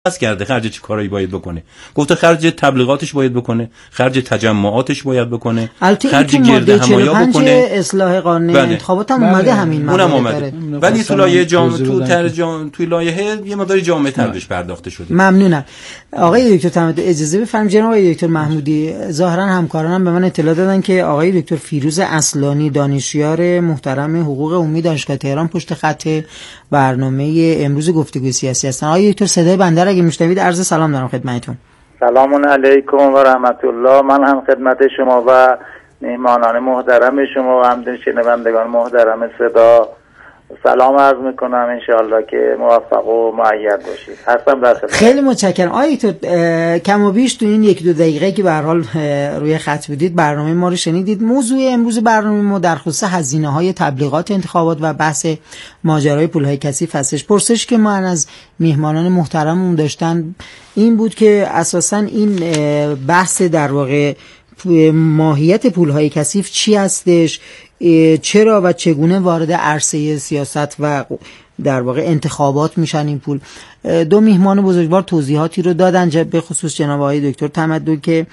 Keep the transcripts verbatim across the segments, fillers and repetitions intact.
بس کرده خرج چه کارایی باید بکنه. گفته خرج تبلیغاتش باید بکنه، خرج تجمعاتش باید بکنه، خرج گرد همایا بکنه. اصلاح قانون انتخابات هم اومده همین اونم اومده. ولی تو لایه جامعه تو ترجمه توی لایحه یه مقدار جامعه تر بهش پرداخته شده. ممنونم. آقای دکتر تمدن اجازه بفرمایید. جناب آقای دکتر محمودی، ظاهرا همکارانم به من اطلاع دادن که آقای دکتر فیروز اصلانی دانشیار محترم حقوق عمومی دانشگاه تهران پشت خط برنامه امروز گفتگوی سیاسی هستن. آقای دکتر صدای بنده را اگه میشنوید عرض سلام دارم خدمتتون. سلام علیکم و رحمت الله. من هم خدمت شما و مهمانان محترم شما و همچنین شنوندگان محترم صدا سلام عرض میکنم. انشاءالله که موفق و مؤید باشید. هستم در خدمت. خیلی متشکرم. آقای دکتر کم و بیش تو این یک دو دقیقه که به هر حال روی خط بودید برنامه ما رو شنیدید. موضوع امروز برنامه ما در خصوص هزینه‌های تبلیغات انتخابات و بحث ماجرای پول‌های کثیف هستش. پرسش که من از میهمانان محترممون داشتن این بود که اساساً این بحث در واقع ماهیت پول‌های کثیف چی هستش، چرا و چگونه وارد عرصه سیاست و در واقع انتخابات میشن این پول. دو میهمان بزرگوار توضیحاتی رو دادن به خصوص جناب آقای دکتر تمدن که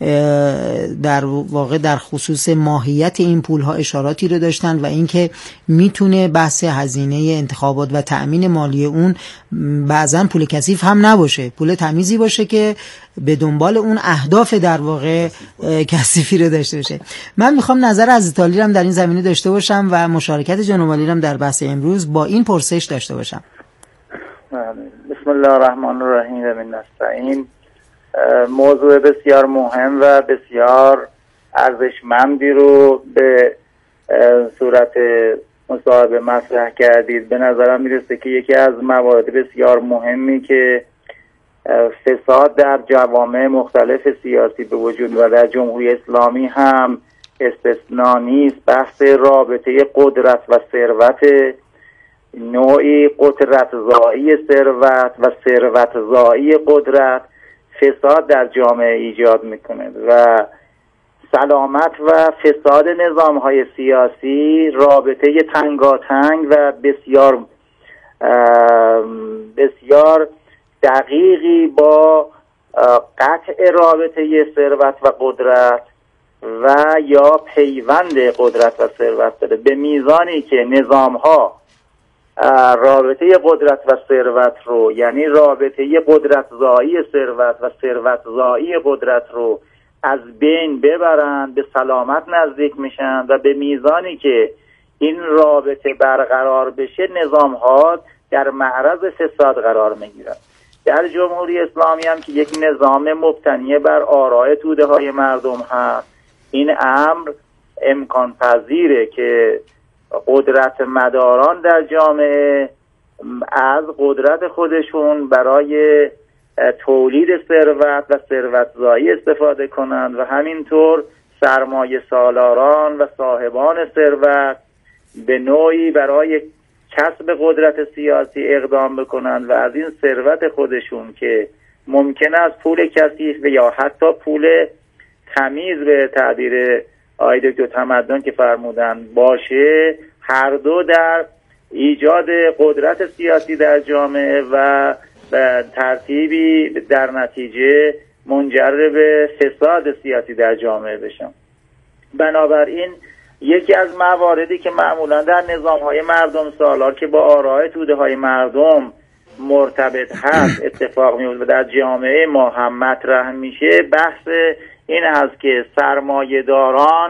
در واقع در خصوص ماهیت این پول ها اشاراتی رو داشتن و اینکه میتونه بحث هزینه انتخابات و تأمین مالی اون بعضا پول کثیف هم نباشه، پول تمیزی باشه که به دنبال اون اهداف در واقع کثیفی رو داشته باشه. من میخوام نظر عزیز عالی رو در این زمینه داشته باشم و مشارکت جناب عالی رو در بحث امروز با این پرسش داشته باشم. بسم الله الرحمن الرحیم و من نستعین. موضوع بسیار مهم و بسیار ارزشمندی رو به صورت مصاحبه مطرح کردید. به نظرم میرسه که یکی از موارد بسیار مهمی که فساد در جوامع مختلف سیاسی به وجود و در جمهوری اسلامی هم استثنا نیست، بحث رابطه قدرت و ثروت، نوعی قدرت زایی ثروت و ثروت زایی قدرت فساد در جامعه ایجاد میکنه و سلامت و فساد نظام‌های سیاسی رابطه تنگاتنگ و بسیار بسیار دقیقی با قطع رابطه ثروت و قدرت و یا پیوند قدرت و ثروت داره، به میزانی که نظام‌ها رابطه قدرت و ثروت رو، یعنی رابطه قدرت زایی ثروت و ثروت زایی قدرت رو از بین ببرن، به سلامت نزدیک میشن و به میزانی که این رابطه برقرار بشه نظام‌ها در معرض فساد قرار میگیرن. در جمهوری اسلامی هم که یک نظام مبتنی بر آراء توده های مردم هست، این امر امکان پذیره که قدرت مداران در جامعه از قدرت خودشون برای تولید ثروت و ثروت زایی استفاده کنند و همینطور سرمایه سالاران و صاحبان ثروت به نوعی برای کسب قدرت سیاسی اقدام بکنند و از این ثروت خودشون که ممکن است پول کثیف یا حتی پول تمیز به تعبیر آقای دکتر تمدن که فرمودن باشه، هر دو در ایجاد قدرت سیاسی در جامعه و ترتیبی در نتیجه منجر به فساد سیاسی در جامعه بشن. بنابراین یکی از مواردی که معمولا در نظام‌های مردم سالار که با آراء توده‌های مردم مرتبط هست اتفاق میفته و در جامعه ما هم مطرح میشه، بحث این هست که سرمایه‌داران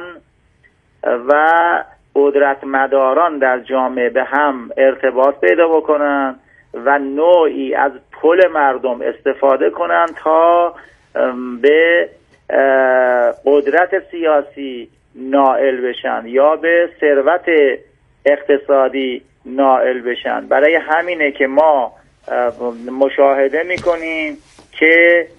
و قدرت مداران در جامعه به هم ارتباط پیدا بکنن و نوعی از پول مردم استفاده کنن تا به قدرت سیاسی نائل بشن یا به ثروت اقتصادی نائل بشن. برای همینه که ما مشاهده میکنیم که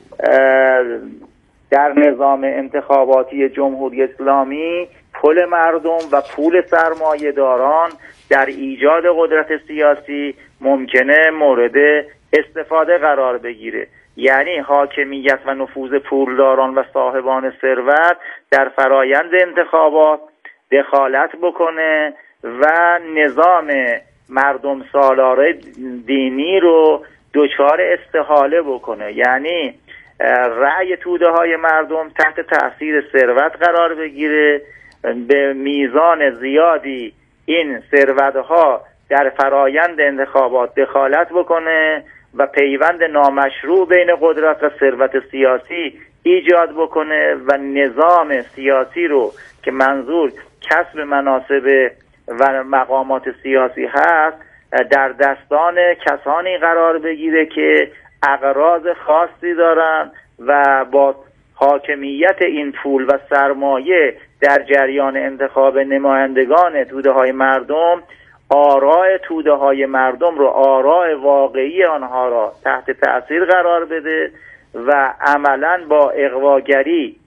در نظام انتخاباتی جمهوری اسلامی پول مردم و پول سرمایه داران در ایجاد قدرت سیاسی ممکنه مورد استفاده قرار بگیره، یعنی حاکمیت و نفوذ پولداران و صاحبان ثروت در فرایند انتخابات دخالت بکنه و نظام مردم سالار دینی رو دچار استحاله بکنه، یعنی رأی توده های مردم تحت تاثیر ثروت قرار بگیره، به میزان زیادی این ثروت ها در فرایند انتخابات دخالت بکنه و پیوند نامشروع بین قدرت و ثروت سیاسی ایجاد بکنه و نظام سیاسی رو که منظور کسب مناصب و مقامات سیاسی هست در دستان کسانی قرار بگیره که اغراض خاصی دارن و با حاکمیت این پول و سرمایه در جریان انتخاب نمایندگان توده های مردم آراء توده های مردم رو، آراء واقعی آنها را تحت تأثیر قرار بده و عملاً با اغواگری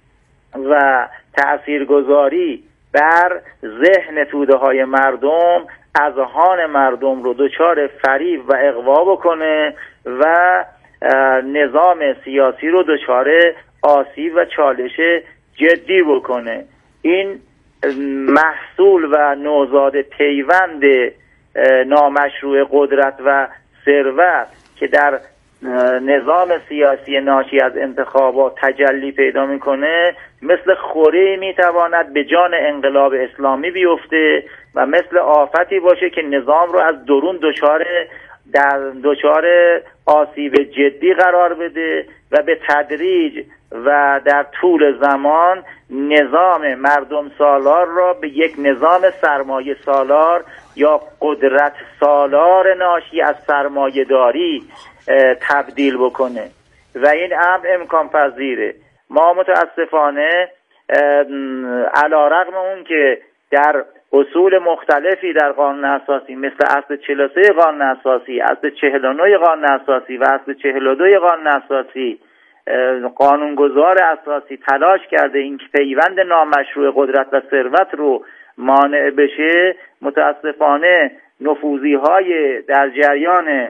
و تأثیرگذاری بر ذهن توده های مردم اذهان مردم رو دچار فریب و اغوا بکنه و نظام سیاسی رو دچار آسیب و چالش جدی بکنه. این محصول و نوزاد پیوند نامشروع قدرت و ثروت که در نظام سیاسی ناشی از انتخابات تجلی پیدا میکنه مثل خوره میتواند به جان انقلاب اسلامی بیفته و مثل آفتی باشه که نظام رو از درون دچار در دچار آسیب جدی قرار بده و به تدریج و در طول زمان نظام مردم سالار را به یک نظام سرمایه سالار یا قدرت سالار ناشی از سرمایه داری تبدیل بکنه و این امر امکان پذیره. ما متاسفانه علیرغم اون که در اصول مختلفی در قانون اساسی مثل اصل چهل و سه قانون اساسی، اصل چهل و نه قانون اساسی و اصل چهل و دو قانون اساسی قانونگذار اساسی تلاش کرده این پیوند نامشروع قدرت و ثروت رو مانع بشه، متاسفانه نفوذی های در جریان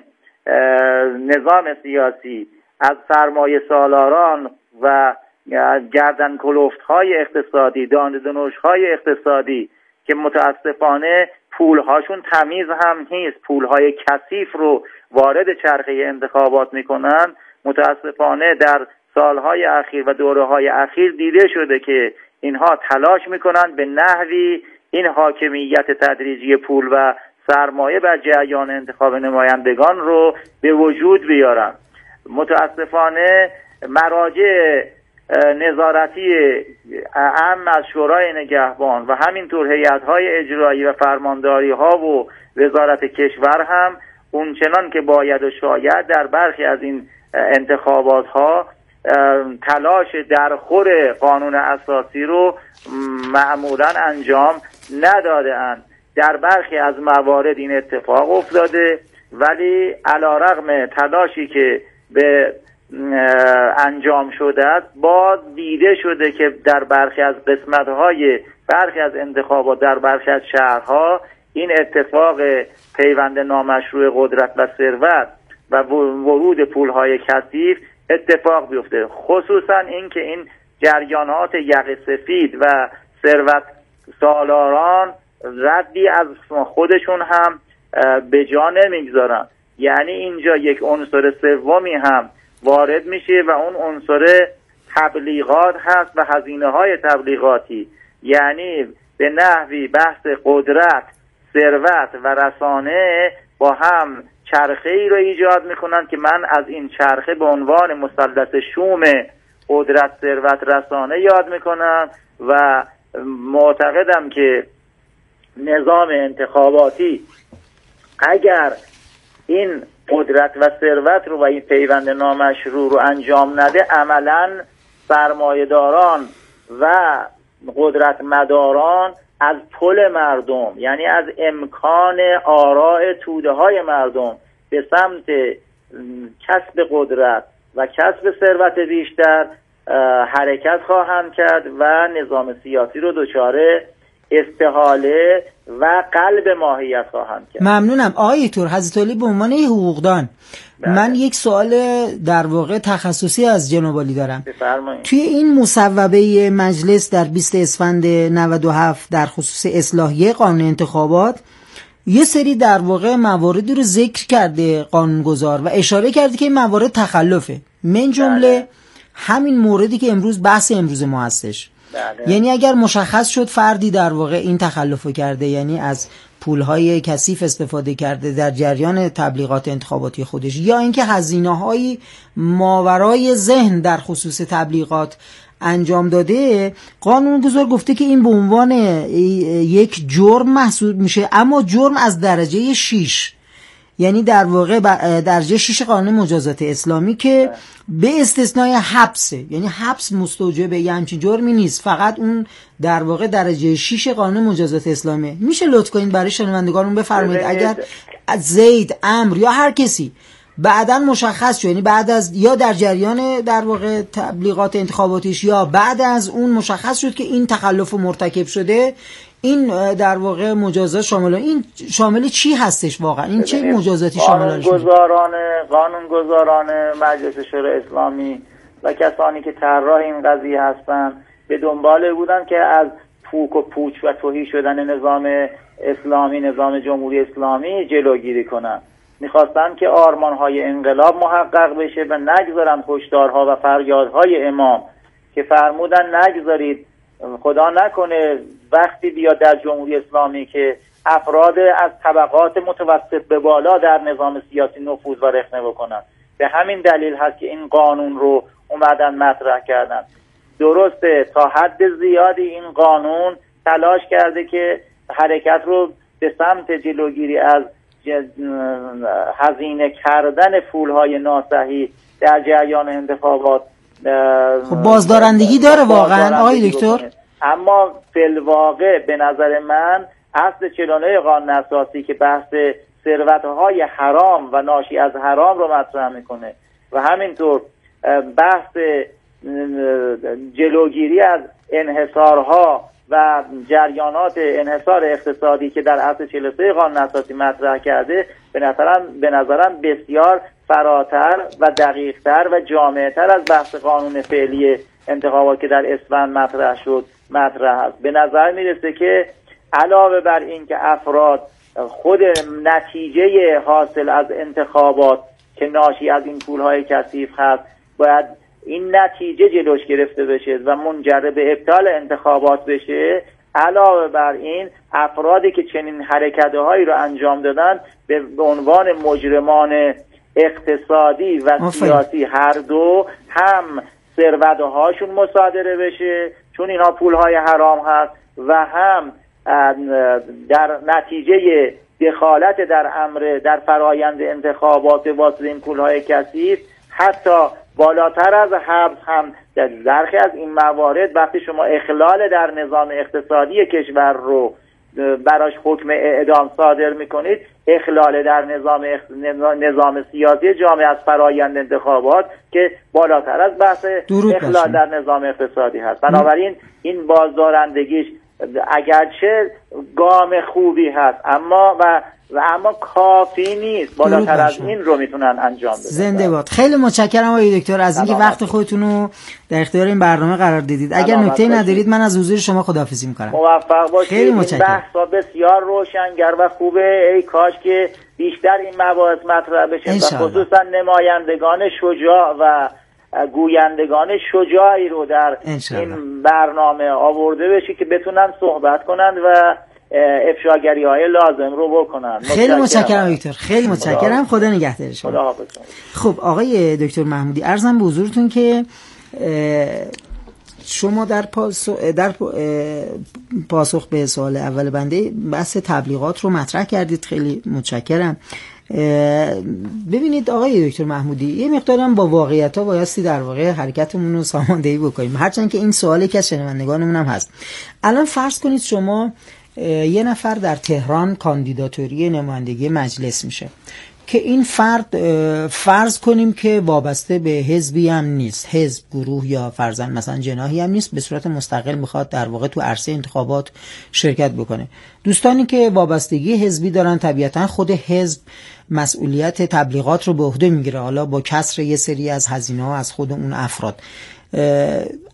نظام سیاسی از سرمایه سالاران و گردن کلفت های اقتصادی، دانه‌دنوش های اقتصادی که متاسفانه پولهاشون تمیز هم نیست، پولهای کثیف رو وارد چرخه انتخابات میکنن، متاسفانه در سالهای اخیر و دوره‌های اخیر دیده شده که اینها تلاش میکنن به نحوی این حاکمیت تدریجی پول و سرمایه بر جریان انتخاب نمایندگان رو به وجود بیارن. متاسفانه مراجع نظارتی اعم از شورای نگهبان و همینطور هیئت‌های اجرایی و فرمانداری ها و وزارت کشور هم اونچنان که باید و شاید در برخی از این انتخابات ها تلاش درخور قانون اساسی رو معمولا انجام نداده اند. در برخی از موارد این اتفاق افتاده ولی علیرغم تلاشی که به انجام شده است باز دیده شده که در برخی از قسمت‌های برخی از انتخابات در برخی از شهرها این اتفاق پیوند نامشروع قدرت و ثروت و ورود پول‌های کثیف اتفاق بیفته، خصوصا اینکه این جریانات یقه سفید و ثروت سالاران ردی از خودشون هم به جا نمیگذارن. یعنی اینجا یک عنصر سومی هم وارد میشه و اون عنصر تبلیغات هست و هزینه های تبلیغاتی، یعنی به نحوی بحث قدرت، ثروت و رسانه با هم چرخه ای رو ایجاد میکنن که من از این چرخه به عنوان مثلث شوم قدرت، ثروت، رسانه یاد میکنم و معتقدم که نظام انتخاباتی اگر این قدرت و ثروت رو و این پیوند نامشروع رو انجام نده، عملاً سرمایه‌داران و قدرت مداران از پل مردم، یعنی از امکان آراء توده های مردم به سمت کسب قدرت و کسب ثروت بیشتر حرکت خواهند کرد و نظام سیاسی رو دچار استحاله و قلب ماهیت خواهند کرد. ممنونم آقای تور حضرت علی. به عنوان حقوقدان بله. من یک سوال در واقع تخصصی از جناب عالی دارم. بفرمایید. توی این مصوبه مجلس در بیست اسفند نود و هفت در خصوص اصلاحیه قانون انتخابات یه سری در واقع مواردی رو ذکر کرده قانونگذار و اشاره کرده که این موارد تخلفه، من جمله همین موردی که امروز بحث امروز ما هستش. بله. یعنی اگر مشخص شد فردی در واقع این تخلفو کرده، یعنی از پولهای کثیف استفاده کرده در جریان تبلیغات انتخاباتی خودش، یا اینکه هزینه‌های ماورای ذهن در خصوص تبلیغات انجام داده، قانونگذار گفته که این به عنوان یک جرم محسوب میشه، اما جرم از درجه شش، یعنی در واقع درجه شش قانون مجازات اسلامی که به استثنای حبسه، یعنی حبس مستوجب یه همچین جرمی نیست، فقط اون در واقع درجه شش قانون مجازات اسلامی. میشه لطف کنید برای شنوندگانمون بفرمایید اگر زید، عمرو یا هر کسی بعداً مشخص شد، یعنی بعد از یا در جریان در واقع تبلیغات انتخاباتیش یا بعد از اون مشخص شد که این تخلف مرتکب شده، این در واقع مجازات شامل این شامل چی هستش واقعا؟ این چه مجازاتی شامل میشه؟ قانونگذاران قانونگذاران مجلس شورای اسلامی و کسانی که طراح این قضیه هستن به دنبال بودن که از پوک و پوچ و تهی شدن نظام اسلامی، نظام جمهوری اسلامی جلوگیری کنن. میخواستن که آرمانهای انقلاب محقق بشه و نگذارن هشدارها و فریادهای امام که فرمودن نگذارید، خدا نکنه وقتی بیاد در جمهوری اسلامی که افراد از طبقات متوسط به بالا در نظام سیاسی نفوذ و رخنه بکنن. به همین دلیل هست که این قانون رو اومدن مطرح کردن. درسته تا حد زیادی این قانون تلاش کرده که حرکت رو به سمت جلوگیری از هزینه کردن پولهای ناصحیح در جریان انتخابات خب بازدارندگی داره واقعا آقای دکتر، اما فی‌الواقع به نظر من اصل چهل و نه قانون اساسی که بحث ثروت‌های حرام و ناشی از حرام رو مطرح میکنه و همینطور بحث جلوگیری از انحصارها و جریانات انحصار اقتصادی که در اصل چهل و سه قانون اساسی مطرح کرده به نظرم به نظرم بسیار فراتر و دقیقتر و جامعتر از بحث قانون فعلی انتخابات که در اسفند مطرح شد مطرح است. به نظر میرسه که علاوه بر این که افراد خود نتیجه حاصل از انتخابات که ناشی از این پولهای کثیف هست باید این نتیجه جلوش گرفته بشه و منجر به ابطال انتخابات بشه، علاوه بر این افرادی که چنین حرکت‌هایی رو انجام دادن به عنوان مجرمان اقتصادی و سیاسی هر دو هم ثروت‌هاشون مصادره بشه چون اینها پولهای حرام هست و هم در نتیجه دخالت در امر در فرایند انتخابات به واسطه این پولهای کثیف حتی بالاتر از حبس هم در برخی از این موارد وقتی شما اخلال در نظام اقتصادی کشور رو براش حکم اعدام صادر میکنید، اخلال در نظام اخ... نظام سیاسی جامعه از فرایند انتخابات که بالاتر از بحث اخلال باشم. در نظام اقتصادی هست. بنابراین این بازدارندگیش اگرچه گام خوبی هست اما و و اما کافی نیست، بالاتر از این رو میتونن انجام بدن. زنده باد. خیلی متشکرم آقای دکتر از اینکه وقت خودتون رو در اختیار این برنامه قرار دادید. اگر نکته‌ای ندارید من از حضور شما خداحافظی میکنم. موفق باشید. خیلی متشکرم. بحثا بسیار روشنگر و خوبه. ای کاش که بیشتر این مباحث مطرح بشه و خصوصا نمایندگان شجاع و گویندگان شجاعی رو در این برنامه آورده بشه که بتونن صحبت کنند و افشاگری های لازم رو بکنن. خیلی متشکرم دکتر، خیلی متشکرم. خدا نگهدار شما. خدا حافظ. خب آقای دکتر محمودی عرضم به حضورتون که شما در پاسخ در پاسخ به سوال اول بنده بحث تبلیغات رو مطرح کردید. خیلی متشکرم. ببینید آقای دکتر محمودی یه مقدارم با واقعیت‌ها بایستی در واقع حرکتمون رو ساماندهی بکنیم، هرچند که این سوالی که از شنوندگانمون هم هست. الان فرض کنید شما یه نفر در تهران کاندیداتوری نمایندگی مجلس میشه که این فرد فرض کنیم که وابسته به حزبی هم نیست، حزب، گروه یا فرضاً مثلا جناحی هم نیست، به صورت مستقل میخواد در واقع تو عرصه انتخابات شرکت بکنه. دوستانی که وابستگی حزبی دارن طبیعتاً خود حزب مسئولیت تبلیغات رو به عهده میگیره، حالا با کسر یه سری از هزینه‌ها از خود اون افراد.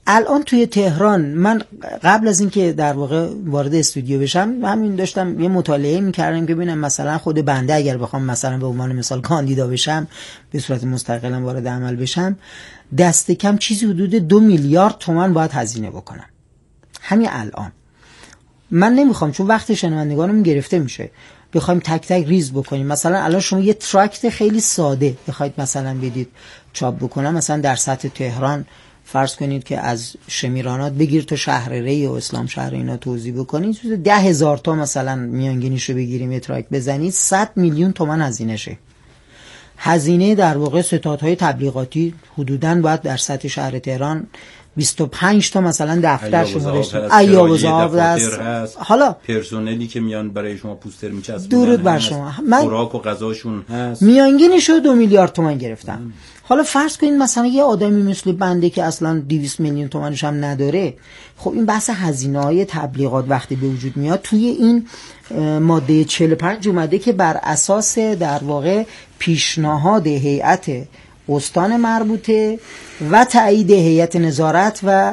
الان توی تهران من قبل از اینکه در واقع وارد استودیو بشم همین داشتم یه مطالعه می‌کردم که ببینم مثلا خود بنده اگر بخوام مثلا به عنوان مثال کاندیدا بشم به صورت مستقلا وارد عمل بشم دست کم چیزی حدود دو میلیارد تومان باید هزینه بکنم همین الان. من نمیخوام چون وقت شنوندگانم گرفته میشه بخوایم تک تک ریز بکنیم. مثلا الان شما یه تراکت خیلی ساده بخواید مثلا بدید چاپ بکنم مثلا در سطح تهران فرض کنید که از شمیرانات بگیر تا شهر ری و اسلام شهر اینا توزیع بکنید ده هزار تا مثلا میانگینیشو بگیریم یه تراکت بزنید صد میلیون تومان هزینه شه. هزینه در واقع ستادهای تبلیغاتی حدوداً باید در سطح شهر تهران بیست و پنج تا مثلا دفتر شمارش ایاب زاو هست، حالا پرسنلی که میان برای شما پوستر میچسبونن درود بر شما، من خوراک و غذاشون هست، میانگینشو دو میلیارد تومان گرفتم. ام. حالا فرض کنید مثلا یه آدمی مثل بنده که اصلا دویست میلیون تومانش هم نداره، خب این بحث هزینه‌های تبلیغات وقتی به وجود میاد توی این ماده چهل و پنج اومده که بر اساس در واقع پیشنهاد هیئت استان مربوطه و تایید هیئت نظارت و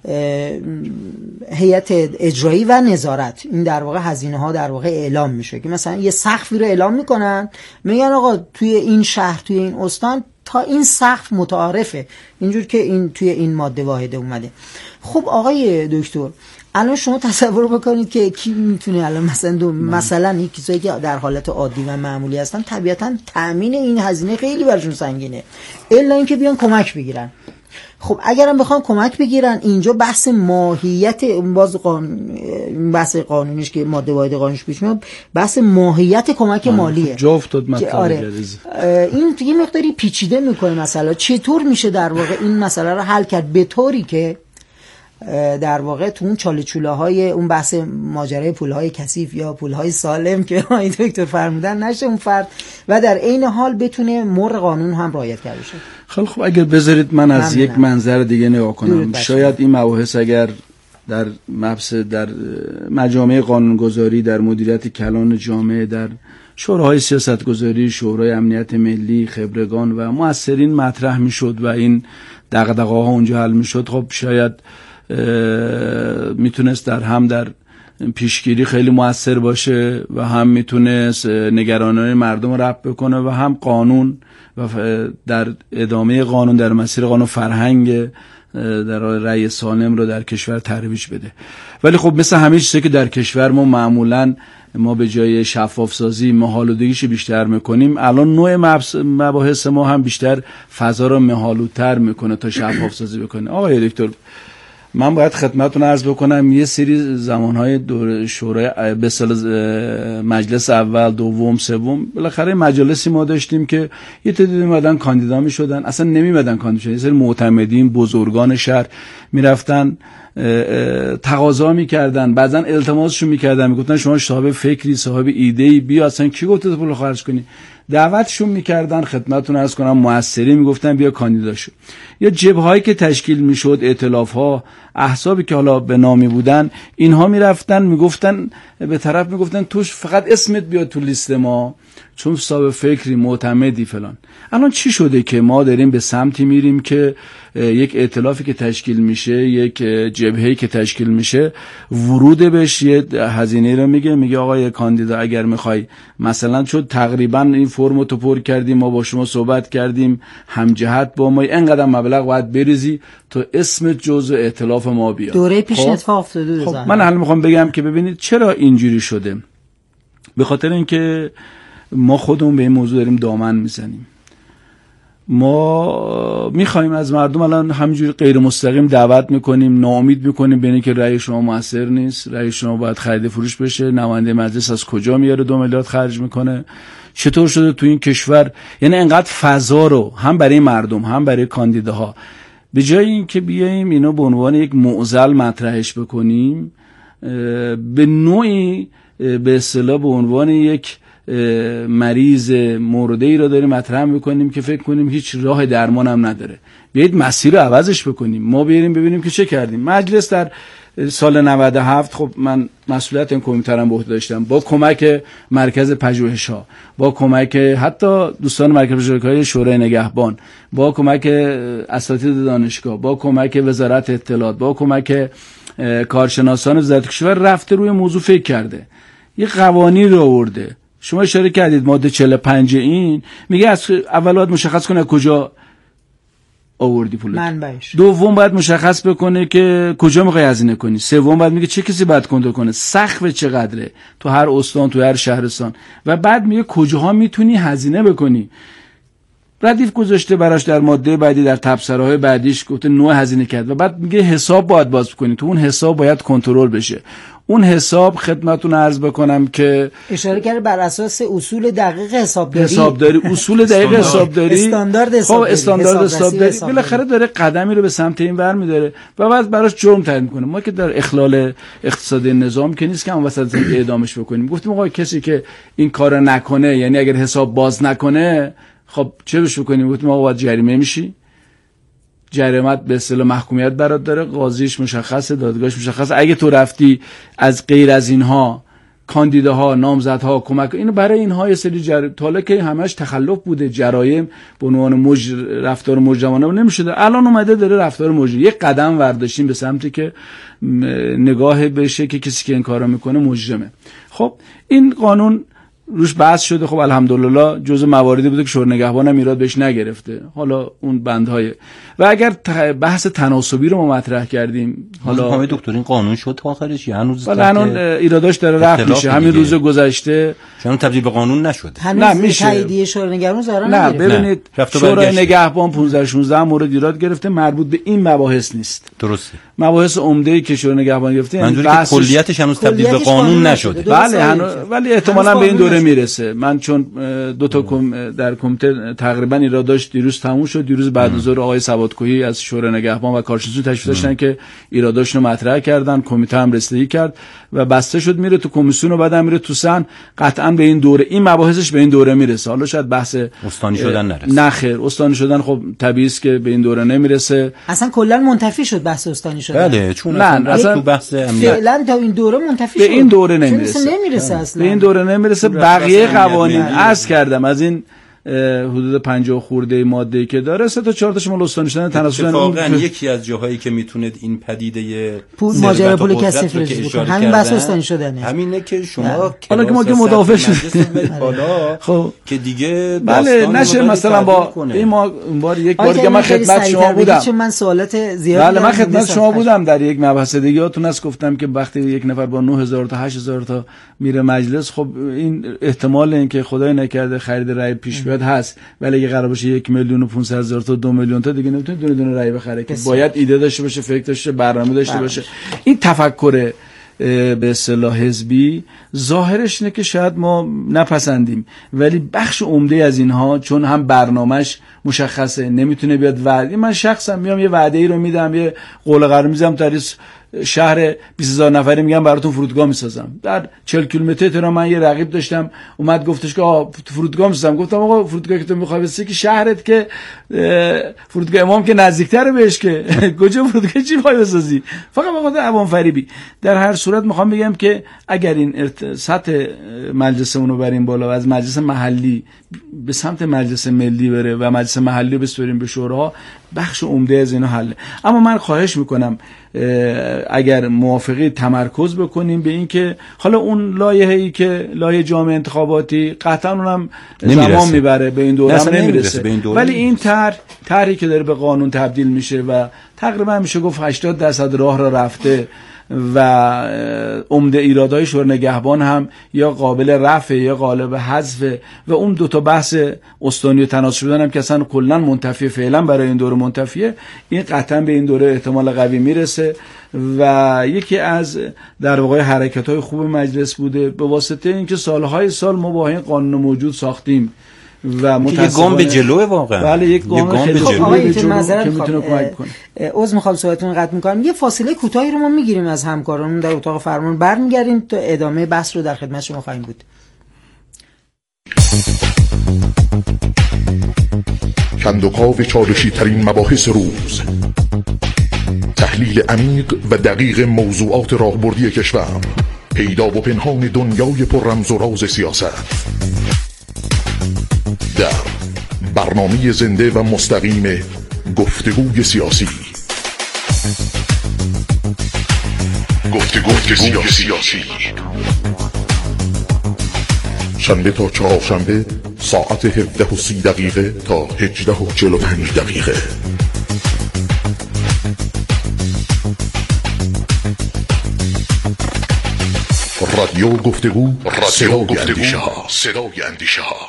هیئت اجرایی و نظارت این در واقع هزینه ها در واقع اعلام میشه که مثلا یه سقفی رو اعلام میکنن میگن آقا توی این شهر توی این استان تا این سقف متعارفه اینجور که این توی این ماده واحده اومده. خب آقای دکتر الان شما تصور بکنید که کی میتونه الان مثلا دو مثلا این کسایی که در حالت عادی و معمولی هستن طبیعتا تامین این هزینه خیلی برشون سنگینه الا اینکه بیان کمک بگیرن. خب اگرم بخوام کمک بگیرن اینجا بحث ماهیت باز قانون بحث قانونیش که ماده واحد قانونش پیش میاد بحث ماهیت کمک مالیه جا افتاد مطلب. آره این یه مقداری پیچیده میکنه مسئله چطور میشه در واقع این مسئله رو حل کرد به طوری که در واقع تو اون چاله چوله های اون بحث ماجرای پول های کثیف یا پول های سالم که آقای دکتر فرمودن نشه اون فرد و در عین حال بتونه مر قانون هم رعایت کرده بشه. خیلی خب اگر بذارید من از یک منظر دیگه نگاه کنم شاید این مباحث اگر در مبحث در مجامع قانونگذاری در مدیریت کلان جامعه در شورای سیاستگذاری شورای امنیت ملی خبرگان و مؤثرین مطرح میشد و این دغدغه‌ها اونجا حل میشد خب شاید میتونست در هم در پیشگیری خیلی مؤثر باشه و هم میتونست نگرانی‌های مردم رو رفع بکنه و هم قانون و در ادامه قانون در مسیر قانون فرهنگ در رأی سالم رو در کشور ترویج بده. ولی خب مثل همه چیزی که در کشور ما معمولاً ما به جای شفاف سازی مه‌آلودگیش بیشتر میکنیم الان نوع مباحث ما هم بیشتر فضا رو مه‌آلودتر میکنه تا شفاف سازی بکنه. آقای دکتر من باید خدمتتون عرض بکنم یه سری زمانهای دور شورای به اصطلاح مجلس اول دوم سوم بالاخره مجالسی ما داشتیم که یه تعدادی اومدن کاندیدا میشدن اصلا نمیمدن کاندیدا شدن یه سری معتمدین بزرگان شهر میرفتن تقاضا میکردن بعضا التماسشون میکردن میگفتن شما صاحب فکری صاحب ایده‌ای بیا اصلا کی گفته تو پول خرج کنی دعوتشون میکردن خدمتتون عرض کنم مؤثرین میگفتن بیا کاندیدا شو. یا جبههایی که تشکیل میشد ائتلاف‌ها احزابی که حالا به نامی بودن اینها میرفتن میگفتن به طرف میگفتن توش فقط اسمت بیاد تو لیست ما چون صاحب فکری معتمدی فلان. الان چی شده که ما داریم به سمتی میریم که یک ائتلافی که تشکیل میشه یک جبهه‌ای که تشکیل میشه ورود بهش یه هزینه رو میگه میگه آقای کاندیدا اگر میخوای مثلا چون تقریبا این فرمو تو پر کردیم ما با شما صحبت کردیم همجهت با ما اینقدر مبلغ باید بریزی تو اسم جزء ائتلاف ما بیاد. دوره پیش اتفاق افتاده. خب من حالا میخوام بگم که ببینید چرا اینجوری شده. به خاطر اینکه ما خودمون به این موضوع داریم دامن میزنیم. ما میخوایم از مردم الان همینجوری غیر مستقیم دعوت میکنیم ناامید میکنیم ببینید که رأی شما موثر نیست رأی شما باید خرید فروش بشه نماینده مجلس از کجا میاره دو میلیارد خرج میکنه چطور شده تو این کشور یعنی انقدر فضا رو هم برای مردم هم برای کاندیداها به جای اینکه بیایم اینو به عنوان یک معضل مطرحش بکنیم به نوعی به اصطلاح به عنوان یک مریض مورده‌ای را داریم مطرح می‌کنیم که فکر کنیم هیچ راه درمان هم نداره بیایید مسیر رو عوضش بکنیم ما بیاریم ببینیم که چه کردیم. مجلس در سال نود و هفت خب من مسئولیت این کمیته رو به عهده داشتم، با کمک مرکز پژوهش‌ها، با کمک حتی دوستان مرکز پژوهش‌های شورای نگهبان، با کمک اساتید دانشگاه، با کمک وزارت اطلاعات، با کمک کارشناسان وزارت کشور رفته روی موضوع فکر کرده، یه قوانین رو آورده. شما اشاره کردید ماده چهل و پنج این میگه از اول باید مشخص کنه کجا آوردی پول، منبعش. دوم باید مشخص بکنه که کجا میخوای هزینه کنی، سوم باید میگه چه کسی باید کنترل کنه، سقف چقدره تو هر استان تو هر شهرستان، و بعد میگه کجاها میتونی هزینه بکنی. ردیف گذاشته براش در ماده بعدی، در تبصره‌های بعدیش گفته نوع هزینه کرد، و بعد میگه حساب باید باز کنی، تو اون حساب باید کنترل بشه. اون حساب خدمتتون عرض بکنم که اشاره کرده بر اساس اصول دقیق حسابداری حسابداری اصول دقیق حسابداری استاندارد حسابداری خب استاندارد حسابداری بالاخره داره قدمی رو به سمت این ور می‌داره و بعد براش جرم تعیین می‌کنه. ما که در اخلال اقتصادی نظام که نیست که اون وسط اعدامش بکنیم. گفتیم آقا کسی که این کارو نکنه، یعنی اگر حساب باز نکنه، خب چه بهش بکنیم؟ گفتیم آقا باید جریمه میشی، جریمت به اصطلاح محکومیت برات داره، قاضیش مشخصه، دادگاهش مشخصه. اگه تو رفتی از غیر از اینها کاندیداها، نامزدها کمک، اینو برای اینها یه سری جر... تا که همش تخلف بوده، جرایم به عنوان مج... رفتار مجرمانه نمیشده، الان اومده داره رفتار مجرم. یک قدم ورداشتیم به سمتی که نگاه بشه که کسی که این کارا میکنه مجرمه. خب این قانون روش بحث شده، خب الحمدلله جزء مواردی بوده که شورای نگهبان هم ایراد بهش نگرفته. حالا اون بندهای و اگر بحث تناسبی رو ما مطرح کردیم، حالا همه دکتر این قانون شد آخرش یا هنوز الان ایراداش داره رفت میشه. همین روز گذشته چون تبدیل به قانون نشده، نه میشه تاییدیه شورای نگهبان زارا نه ببینید شورای نگهبان پانزده شانزده مورد ایراد گرفته، مربوط به این مباحث نیست. درسته، مباحث عمده‌ای که شورای نگهبان گرفته منظوری که کلیتش هنوز تبدیل به قانون نشده. بله هنوز، ولی احتمالاً به این دوره میرسه. من چون دو تا کم در کمیته تقریبا ایراداش دیروز تموم شد، دیروز بعد از ظهر آقای سوادکوهی از شورای نگهبان و کارشناسان تشریف داشتن که ایراداشونو مطرح کردن، کمیته هم رسیدگی کرد و بسته شد، میره تو کمیسیون و بعدم میره تو سن. قطعا به این دوره این مباحثش به این دوره میرسه. حالا شاید بحث استانی شدن نرسه. نه خیر، استانی شدن خب طبیعی است که به این دوره نمیرسه. اصلا کلا منتفی شد بحث استانی شدن. بله چون نه اصلا تو بحث امنیت فعلا تا این دوره منتفی به شد. این دوره نمیرسه. نمیرسه اصلا. به این دوره نمیرسه. بقیه قوانین عرض کردم از این حدود پنجاه خورده ماده‌ای که داره، سه تا چهار تاش مال استانی شدن تناسب. واقعا یکی از جاهایی که میتونه این پدیده پول ماجرا پول کثیف بکنه همین بحث استانی شدنه. همینه که شما حالا که ما که مدافع شدیم بالا خب که دیگه بله نشه مثلا با این ما اون بار یک بار که من خدمت شما بودم، چون من سوالات زیاد بله من خدمت شما بودم در یک مبحث دیگه هاتون از گفتم که وقتی یک نفر با نه هزار تا هشت هزار تا میره مجلس، خب این احتمال اینکه خدای نکرده خرید رای پیش بیاد هست، ولی اگه قرار باشه یک میلیون و پانصد هزار تا دو میلیون تا دیگه نمیتونه دونه دونه رای بخره که باید ایده داشته باشه، فکر داشته، برنامه داشته باشه. این تفکر به اصطلاح حزبی ظاهرش اینه که شاید ما نپسندیم، ولی بخش عمده از اینها چون هم برنامهش مشخصه نمیتونه بیاد وعده. من شخصا میام یه وعده ای رو میدم، یه قول قرار میذارم تا شهر بیست هزار نفری میگم براتون فرودگاه میسازم. در چهل کیلومتر تهران من یه رقیب داشتم اومد گفتش که آ فرودگاه میسازم. گفتم آقا فرودگاهی که تو میخوای بسازی که شهرت که فرودگاه امام که نزدیکتره بهش، که کجا فرودگاه چی میخوای بسازی؟ فقط بخاطر عوام فریبی. در هر صورت میخوام بگم که اگر این ارت... سطح مجلسمون رو بریم بالا و از مجلس محلی به سمت مجلس ملی بره و مجلس محلی بسپریم به شورا، بخش عمده از اینا حله. اما من خواهش میکنم اگر موافقی تمرکز بکنیم به این که حالا اون لایحه‌ای که لایحه جامع انتخاباتی قطعا اونم زمان میبره، به این دوره هم نمیرسه، نمیرسه. ولی این طرح طرحی که داره به قانون تبدیل میشه و تقریبا میشه گفت هشتاد درصد راه را رفته و عمده ایرادهای شورای نگهبان هم یا قابل رفع یا قابل حذف و اون دو تا بحث استانی و تناسب شدن هم که اصلا کلا منتفی، فعلا برای این دوره منتفیه، این قطعا به این دوره احتمال قوی میرسه و یکی از در واقع حرکت‌های خوب مجلس بوده به واسطه اینکه سالهای سال ما با این قانون موجود ساختیم و متأسفانه یک گام به جلوه واقعا. بله یک گام خیلی جلوه که میتونه کمک کنه. عذر میخوام صحبتتون قطع میکنم، یه فاصله کوتاهی رو ما میگیریم از همکارانمون در اتاق فرمان، برمیگردیم تا ادامه بحث رو در خدمت شما خواهیم بود. کندوکاو چالشی ترین مباحث روز، تحلیل عمیق و دقیق موضوعات راهبردی کشور، پیدا و پنهان دنیای پر رمز و راز سیاست، در برنامه زنده و مستقیم گفتگوی سیاسی. گفتگوی سیاسی شنبه تا چهارشنبه ساعت هفده و سی دقیقه تا هجده و چهل و پنج دقیقه. رادیو گفتگو، صدای اندیشه ها. صدای اندیشه ها.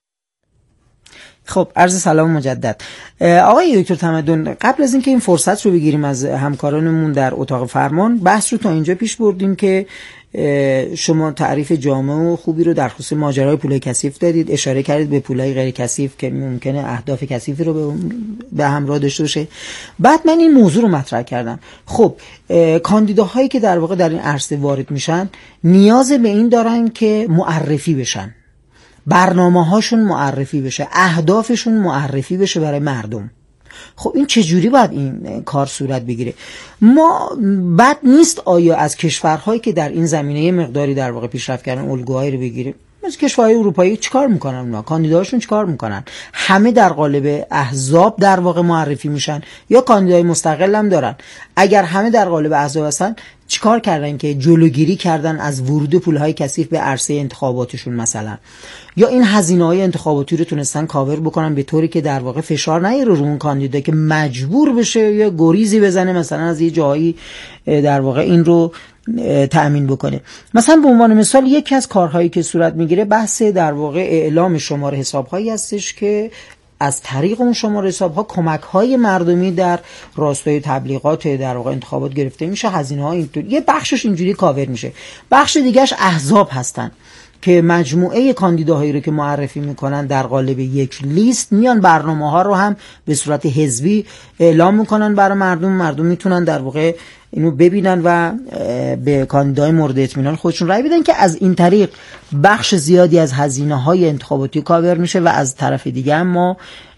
خب عرض سلام مجدد. آقای دکتر تمدن، قبل از اینکه این فرصت رو بگیریم از همکارانمون در اتاق فرمان، بحث رو تا اینجا پیش بردیم که شما تعریف جامع و خوبی رو در خصوص ماجرای پولای کثیف دادید، اشاره کردید به پولای غیر کثیف که ممکنه اهداف کثیفی رو به همراه داشته باشه. بعد من این موضوع رو مطرح کردم. خب کاندیداهایی که در واقع در این عرصه وارد میشن نیاز به این دارن که معرفی بشن، برنامه هاشون معرفی بشه، اهدافشون معرفی بشه برای مردم. خب این چجوری باید این کار صورت بگیره؟ ما بد نیست آیا از کشورهایی که در این زمینه مقداری در واقع پیشرفت کردن الگوهایی رو بگیریم؟ مثل کشورهای اروپایی چیکار میکنن اونا؟ کاندیداهاشون چیکار میکنن؟ همه در قالب احزاب در واقع معرفی میشن یا کاندیدای مستقل هم دارن؟ اگر همه در قالب احزاب هستن چیکار کردن که جلوگیری کردن از ورود پولهای کثیف به عرصه انتخاباتشون مثلا؟ یا این هزینه‌های انتخاباتی رو تونستن کاور بکنن به طوری که در واقع فشار نیاره رو اون کاندیدا که مجبور بشه یا گریزی بزنه مثلا از یه جایی در واقع این رو تأمین بکنه. مثلا به عنوان مثال یکی از کارهایی که صورت میگیره بحث در واقع اعلام شماره حساب‌هایی هستش که از طریق اون شماره حساب‌ها کمک‌های مردمی در راستای تبلیغات در واقع انتخابات گرفته میشه، هزینه‌ها اینطور. یه بخشش اینجوری کاور میشه، بخش دیگه‌اش احزاب هستن که مجموعه کاندیداهایی رو که معرفی میکنن در قالب یک لیست میان برنامه‌ها رو هم به صورت حزبی اعلام میکنن برای مردم. مردم میتونن در واقع اینو ببینن و به کاندیدای مورد اطمینان خودشون رای بدن که از این طریق بخش زیادی از هزینه‌های انتخاباتی کاور میشه و از طرف دیگه هم ما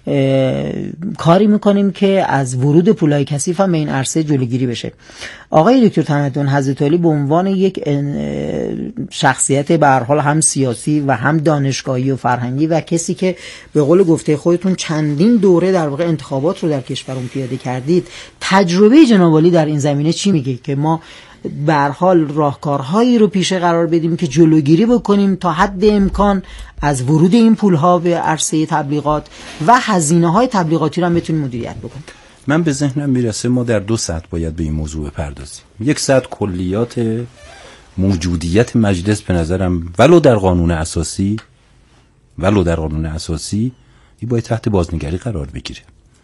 کاری میکنیم که از ورود پولای کثیف هم به این عرصه جلوگیری بشه. آقای دکتر تمدن، حضرت علی به عنوان یک شخصیت به هر حال هم سیاسی و هم دانشگاهی و فرهنگی و کسی که به قول گفته خودتون چندین دوره در واقع انتخابات رو در کشورمون پیاده کردید، تجربه جناب عالی در این زمینه چی میگه که ما به هر حال راهکارهایی رو پیشه قرار بدیم که جلوگیری بکنیم تا حد امکان از ورود این پولها به عرصه تبلیغات و هزینه‌های تبلیغاتی رو هم بتونیم مدیریت بکنیم؟ من به ذهنم میرسه ما در دو سطح باید به این موضوع بپردازیم. یک سطح کلیات موجودیت مجلس به نظرم ولو در قانون اساسی ولو در قانون اساسی این باید تحت بازنگری قرار بگیره.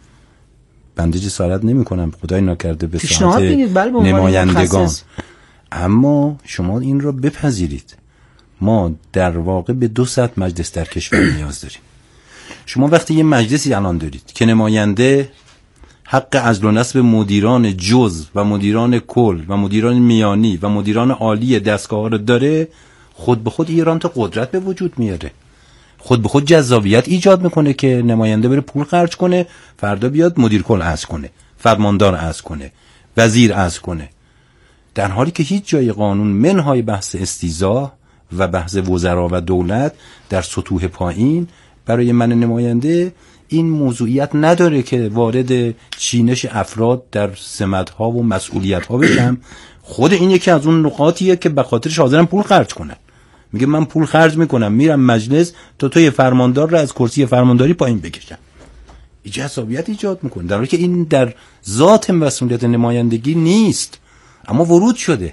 بنده جسارت نمی کنم خدای ناکرده به سمت نمایندگان، اما شما این را بپذیرید ما در واقع به دو سطح مجلس در کشور نیاز داریم. شما وقتی یه مجلسی الان دارید که نماینده حق عزل و نصب مدیران جزء و مدیران کل و مدیران میانی و مدیران عالی دستگاه ها رو داره، خود به خود ایران تا قدرت به وجود میاره، خود به خود جذابیت ایجاد میکنه که نماینده بره پول خرج کنه، فردا بیاد مدیر کل عزل کنه، فرماندار عزل کنه، وزیر عزل کنه، در حالی که هیچ جای قانون منهای بحث استیضاح و بحث وزرا و دولت در سطوح پایین برای من نماینده این موضوعیت نداره که وارد چینش افراد در سمت‌ها و مسئولیت‌ها بشم. خود این یکی از اون نقاطیه که به خاطرش حاضرم پول خرج کنن. میگه من پول خرج میکنم میرم مجلس تا توی فرماندار رو از کرسی فرمانداری پایین بکشم. این جذابیت ایجاد میکنه، در حالی که این در ذات مسئولیت نمایندگی نیست، اما ورود شده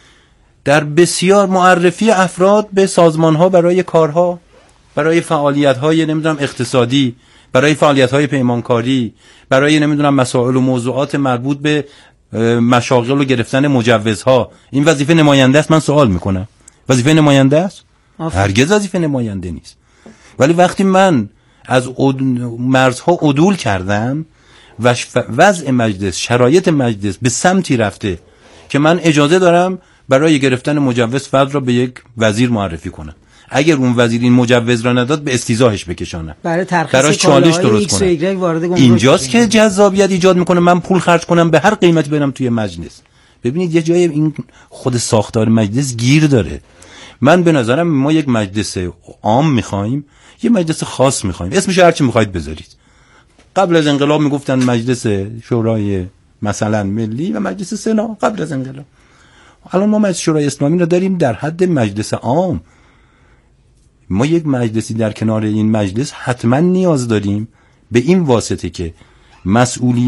در بسیار معرفی افراد به سازمان‌ها برای کارها، برای فعالیت‌های نمیدونم اقتصادی، برای فعالیت‌های پیمانکاری، برای نمیدونم مسائل و موضوعات مربوط به مشاغل و گرفتن مجوزها. این وظیفه نماینده است؟ من سوال میکنم وظیفه نماینده است؟ هرگز وظیفه نماینده نیست. ولی وقتی من از مرزها عدول کردم و وضع مجلس، شرایط مجلس به سمتی رفته که من اجازه دارم برای گرفتن مجوز فرد را به یک وزیر معرفی کنم، اگر اون وزیر این مجوز را نداد به استیضاحش بکشانم، برای ترخیص براش چالش درست کنم. اینجاست که جذابیت ایجاد میکنه من پول خرج کنم به هر قیمتی برم توی مجلس. ببینید یه جای این خود ساختار مجلس گیر داره. من به نظرم ما یک مجلس عام میخوایم، یه مجلس خاص میخوایم، اسمش هر چی میخواید بذارید. قبل از انقلاب میگفتن مجلس شورای مثلا ملی و مجلس سنا قبل از انقلاب. الان ما مجلس شورای اسلامی رو داریم در حد مجلس عام. ما یک مجلسی در کنار این مجلس حتما نیاز داریم به این واسطه که مسئولیت